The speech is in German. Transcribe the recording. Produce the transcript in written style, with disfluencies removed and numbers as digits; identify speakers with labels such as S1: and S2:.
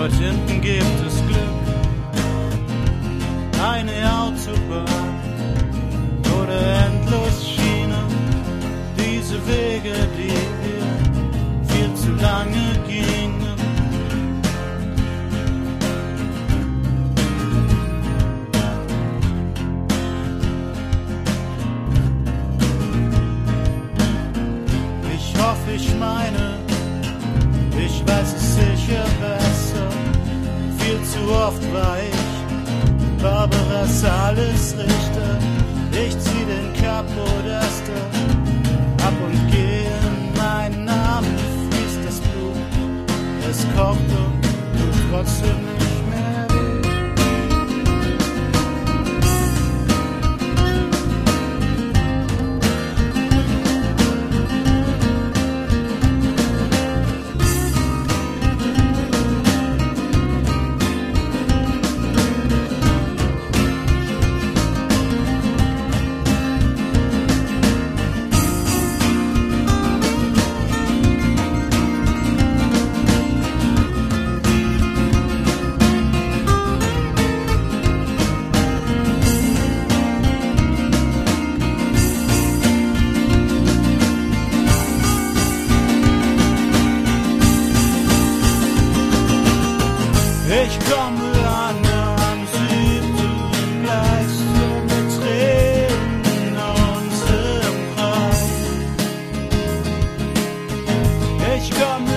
S1: dort hinten gibt es Glück, eine Autobahn oder endlos Schiene, diese Wege, die wir viel zu lange gingen. Ich meine, ich weiß es sicher besser. Viel zu oft war ich Barbaras alles Richter. Ich zieh den Kapodester ab und gehe in meinen Namen, fließt das Blut. Es kocht und tut trotzdem nicht mehr weh. Ich komme an siebten Gleis mit Tränen uns im Kreis. Ich komme